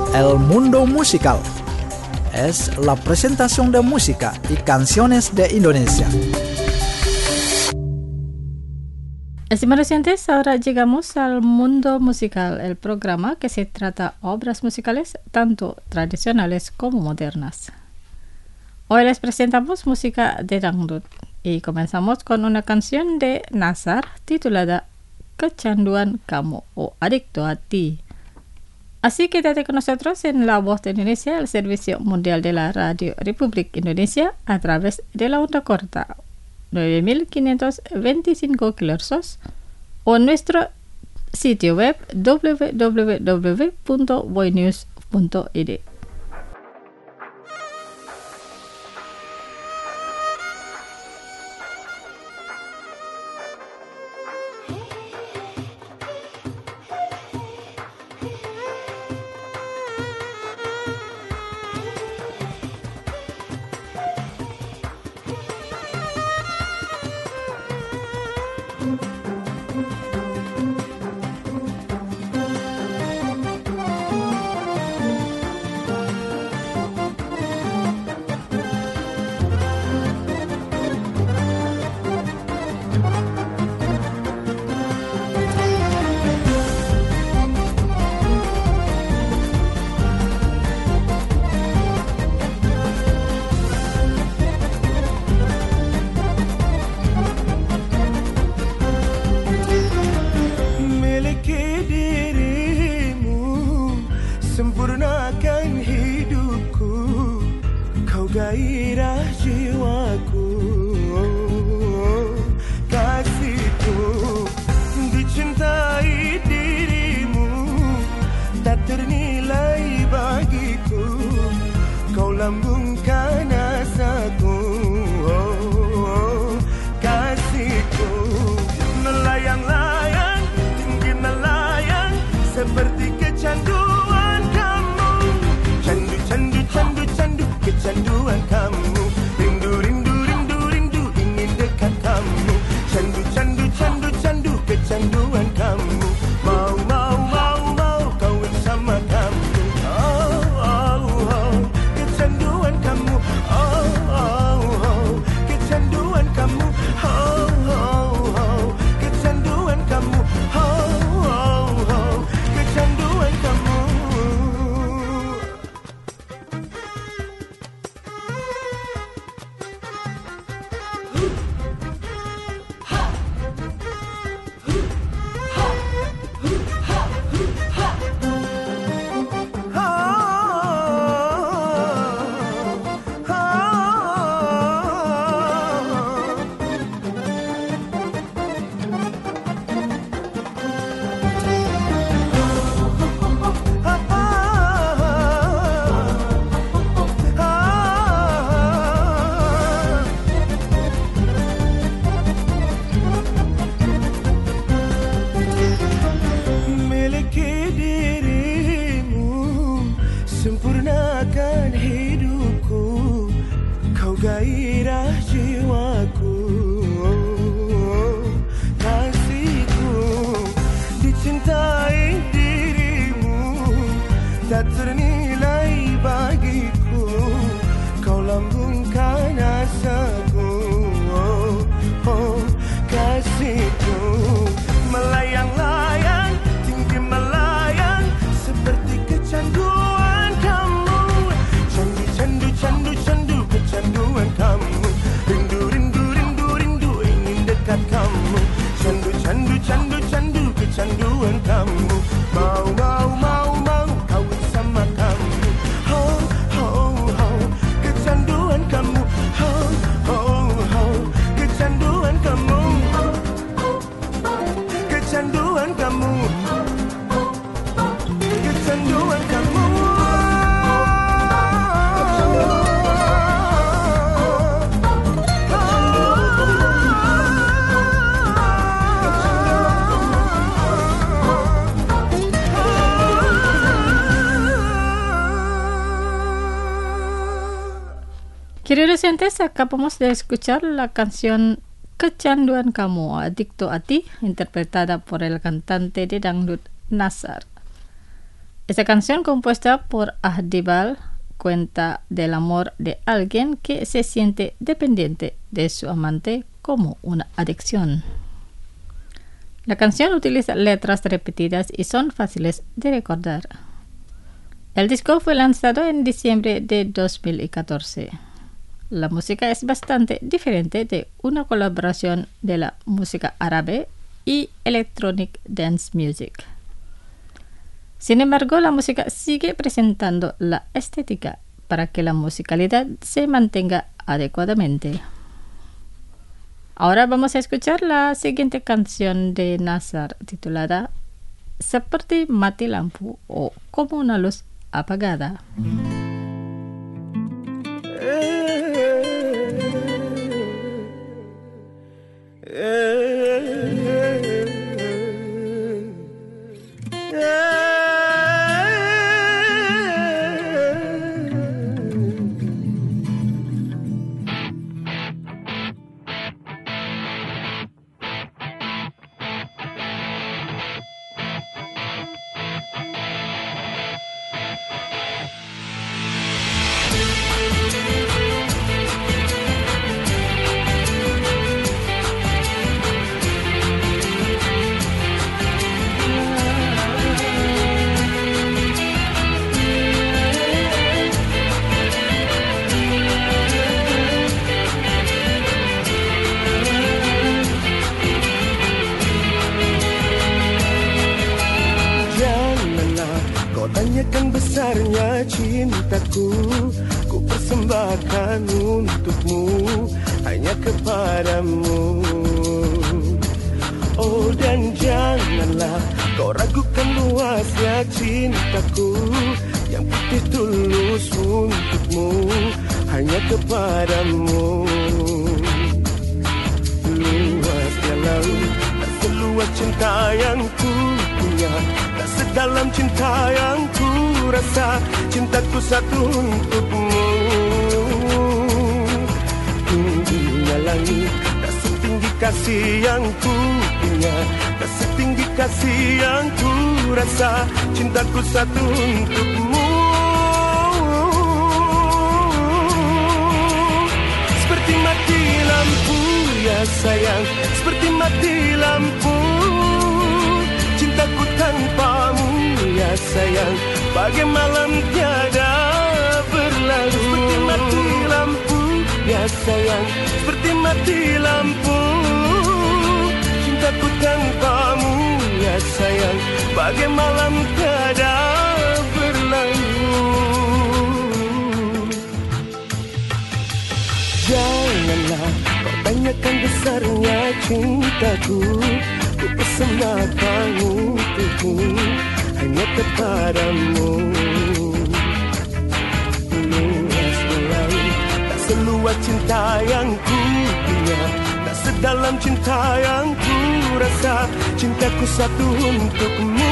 El Mundo Musical. Es la presentación de música y canciones de Indonesia. Estimados oyentes, ahora llegamos al Mundo Musical, el programa que se trata obras musicales tanto tradicionales como modernas. Hoy les presentamos música de dangdut y comenzamos con una canción de Nassar titulada Kecanduan Kamu o Adicto a Ti. Así que quédate con nosotros en La Voz de Indonesia, el servicio mundial de la Radio Republik Indonesia, a través de la onda corta 9525 kHz o en nuestro sitio web www.voinews.id. Sempurnakan hidupku, kau gairah jiwaku, kasihku, dicintai dirimu, tak ternilai bagiku, kau lambungkan asaku, kasihku, melayang-layang, tinggi melayang, seperti kecanduan. Kecanduan kamu, rindu, rindu, rindu, rindu, ingin dekat kamu. Candu, candu, candu, candu, kecanduan kamu. Mau, mau, mau, mau, kawin sama kamu. Oh, oh, oh, kecanduan kamu. Oh, oh, oh, kecanduan kamu. Oh, oh, oh, kecanduan kamu. Oh, oh, oh, kecanduan kamu. Sempurnakan hidupku, kau gairah jiwaku, kasihku, dicintai dirimu, tak ternilai bagiku, kau lambungkan asaku, kasihku, melayang-layang, tinggi melayang, seperti kecanduan. Candu, candu, kecanduan kamu. Rindu, rindu, rindu, rindu, ingin dekat kamu. Candu, candu, candu, candu, kecanduan kamu. Mau, mau, mau, mau, kawin sama kamu. Oh, oh, oh, kecanduan kamu. Oh, oh, oh, kecanduan kamu. Kecanduan kamu. Kecanduan kamu. Queridos oyentes, acabamos de escuchar la canción Kecanduan Kamu, Adicto a Ti, interpretada por el cantante de dangdut Nassar. Esta canción, compuesta por Ahdibal, cuenta del amor de alguien que se siente dependiente de su amante como una adicción. La canción utiliza letras repetidas y son fáciles de recordar. El disco fue lanzado en diciembre de 2014. La música es bastante diferente de una colaboración de la música árabe y electronic dance music. Sin embargo, la música sigue presentando la estética para que la musicalidad se mantenga adecuadamente. Ahora vamos a escuchar la siguiente canción de Nassar titulada Seperti Mati Lampu o Como una luz apagada. Tanyakan besarnya cintaku, ku persembahkan untukmu, hanya kepadamu. Oh, dan janganlah kau ragukan luasnya cintaku, yang putih tulus untukmu, hanya kepadamu. Luasnya laut, tak seluas cinta yang ku punya, tak sedalam cinta yang ku rasa, cintaku satu untukmu. Tingginya langit, tak setinggi kasih yang ku punya, tak setinggi kasih yang ku rasa, cintaku satu untukmu. Seperti mati lampu ya sayang, seperti mati lampu, cintaku tanpamu ya sayang, bagai malam tiada berlalu. Seperti mati lampu ya sayang, seperti mati lampu, cintaku tanpamu ya sayang, bagai malam tiada berlalu. Janganlah kau tanyakan besarnya cintaku, ku persembahkan untukmu, hanya kepadamu. Luasnya laut, tak seluas cinta yang ku punya, tak sedalam cinta yang ku rasa, cintaku satu untukmu.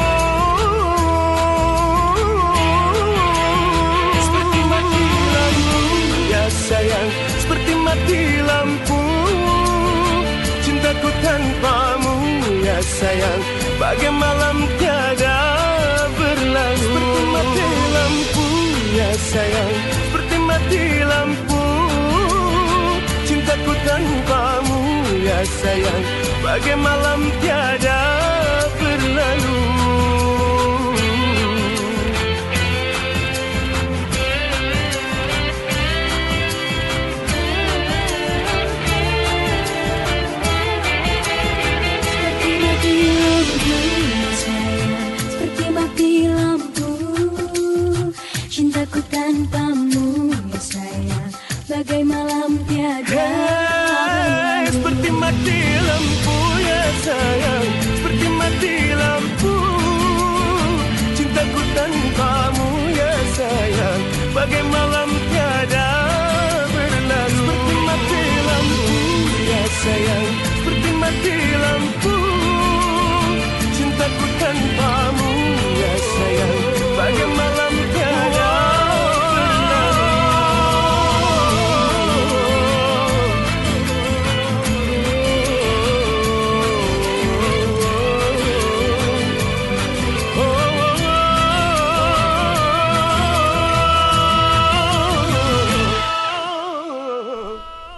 Seperti mati lampu ya sayang, seperti mati lampu, cintaku tanpamu ya sayang, bagai malam tiada berlalu. Seperti mati lampu ya sayang, seperti mati lampu, cintaku tanpamu ya sayang, bagai malam tiada berlalu. Cintaku tanpamu ya sayang, bagai malam tiada. Hey, seperti mati lampu ya sayang, seperti mati lampu,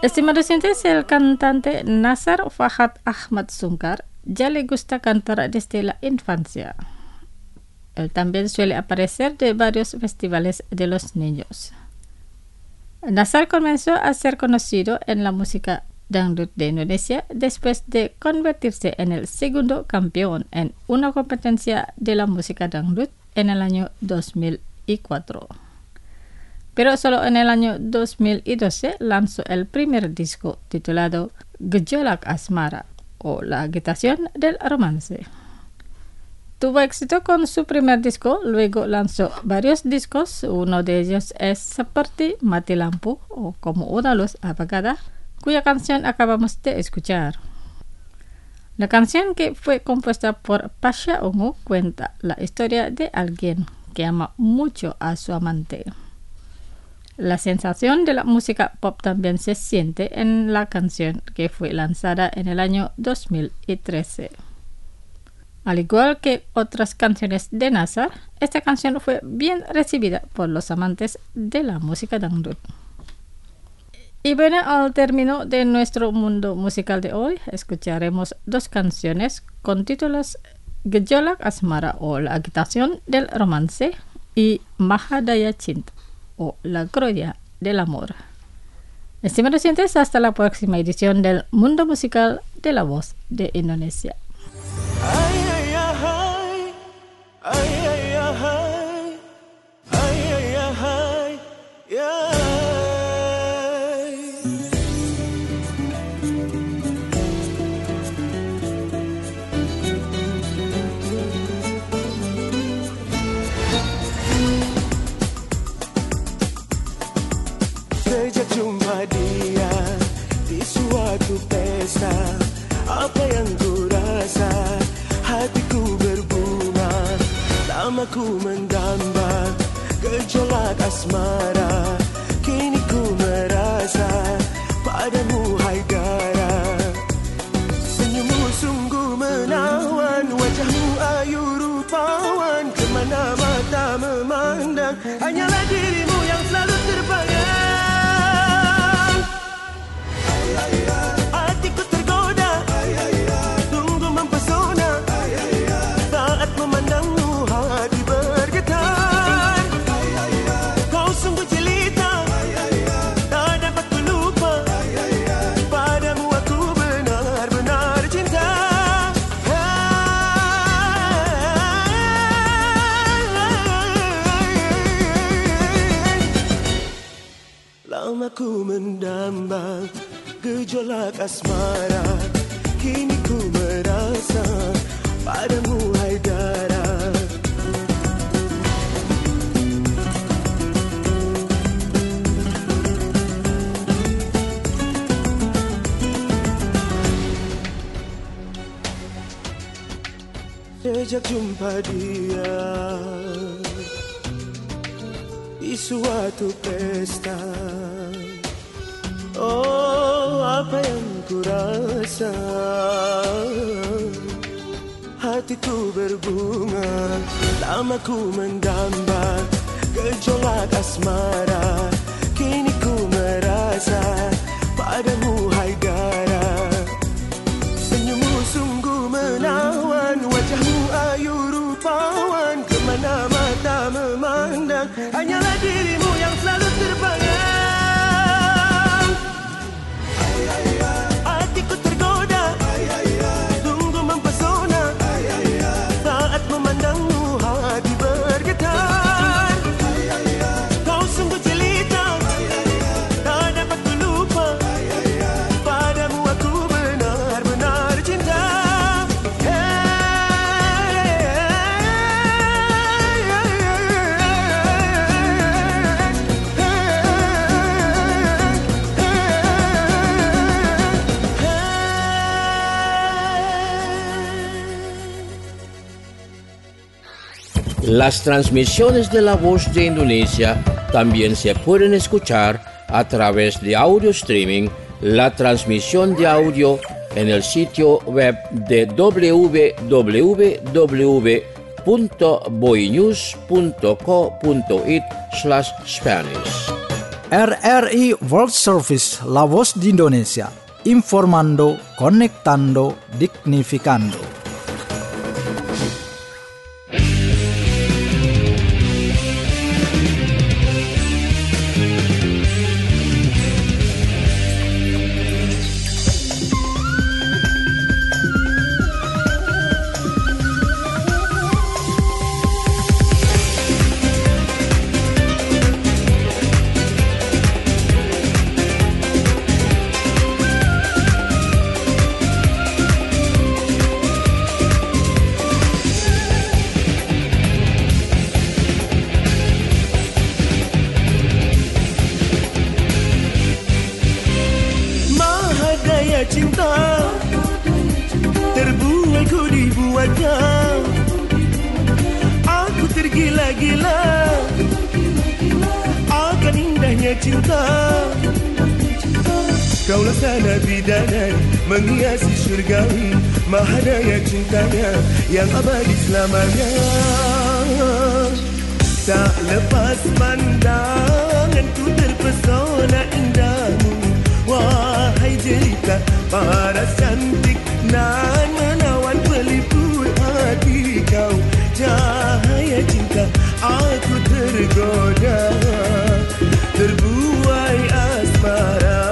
Estimados oyentes, el cantante Nazar Fahad Ahmad Sungkar ya le gusta cantar desde la infancia. Él también suele aparecer de varios festivales de los niños. Nazar comenzó a ser conocido en la música dangdut de Indonesia después de convertirse en el segundo campeón en una competencia de la música dangdut en el año 2004. Pero solo en el año 2012 lanzó el primer disco titulado Gejolak Asmara o La agitación del romance. Tuvo éxito con su primer disco, luego lanzó varios discos, uno de ellos es Seperti Mati Lampu o Como una luz apagada, cuya canción acabamos de escuchar. La canción, que fue compuesta por Pasha Ungu, cuenta la historia de alguien que ama mucho a su amante. La sensación de la música pop también se siente en la canción, que fue lanzada en el año 2013. Al igual que otras canciones de Nazar, esta canción fue bien recibida por los amantes de la música dangdut. Y bueno, al término de nuestro mundo musical de hoy, escucharemos dos canciones con títulos Gejolak Asmara o La agitación del romance y Mahadaya Cinta o La gloria del amor. Estimados oyentes, hasta la próxima edición del Mundo Musical de La Voz de Indonesia. Sejak jumpa dia di suatu pesta, apa yang ku rasa, hatiku berbunga, namaku mendamba, gejolak asmara, kini ku merasa padamu Haidara. Senyummu sungguh menawan, wajahmu ayu rupawan, kemana mata memandang, hanyalah dirimu yang selalu terbayang. Hatiku tergoda, sungguh mempesona, saat memandangmu hati bergetar. Kau sungguh jelita, tak dapat ku lupa, padamu aku benar-benar cinta. Lama ku mendamba gejolak asmara, kini ku merasa padamu Haidara. Sejak jumpa dia di suatu pesta, oh, apa yang ku rasa, hatiku berbunga, namaku mendamba, gejolak asmara, kini ku merasa padamu Haidara. Senyummu sungguh menawan, wajahmu ayu rupawan, kemana mata memandang, hanyalah dirimu yang selalu terbayang. Hatiku tergoda, sungguh mempesona, saat memandangmu hati bergetar. Kau sungguh jelita, tak dapat ku lupa, padamu aku benar-benar cinta. Las transmisiones de La Voz de Indonesia también se pueden escuchar a través de audio streaming, la transmisión de audio en el sitio web de www.boinews.co.id/Spanish. RRI World Service, la voz de Indonesia, informando, conectando, dignificando. Cinta terbuai ku dibuatnya, aku tergila-gila akan indahnya cinta. Kaulah sana bidadari menghiasi syurgawi, mahadaya cintanya yang abadi selamanya. Tak lepas pandangan ku terpesona indahmu, wahai jelita paras cantik nan menawan pelipur hati kau. Cahaya cinta aku tergoda, terbuai asmara.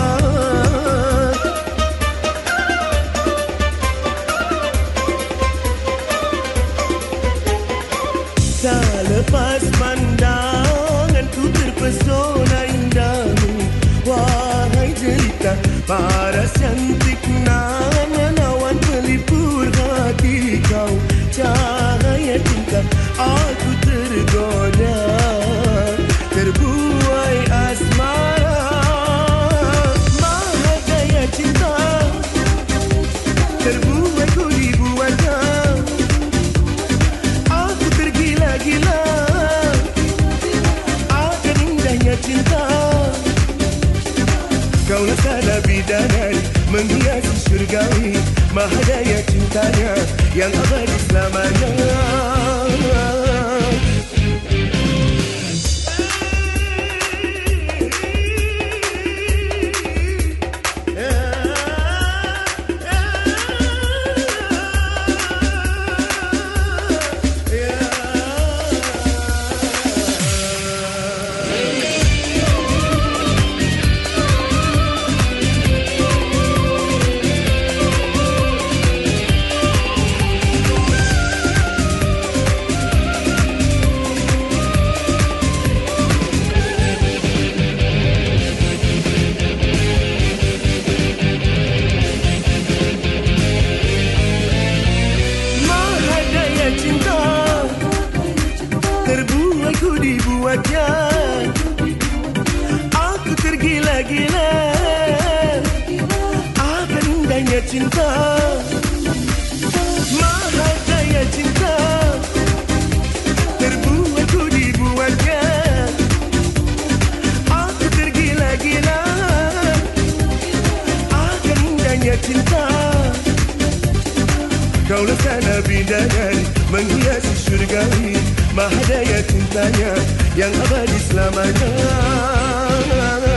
Tak lepas pandangan ku terpesona indahmu, wahai jelita paras cantik nan menawan pelipur hati kau. Cahaya cinta aku tergoda, terbuai asmara. Mahadaya cinta terbuai ku dibuatnya, aku tergila-gila akan indahnya cinta. Kaulah sana bidadari menghiasi syurgawi, mahadaya cintanya yang abadi selamanya. Terbuai ku dibuatnya, aku tergila-gila akan indahnya cinta. Mahadaya cinta terbuai ku dibuatnya, aku tergila-gila akan indahnya cinta. Kaulah sana bidadari menghiasi syurgawi, mahadaya cintanya yang abadi selamanya.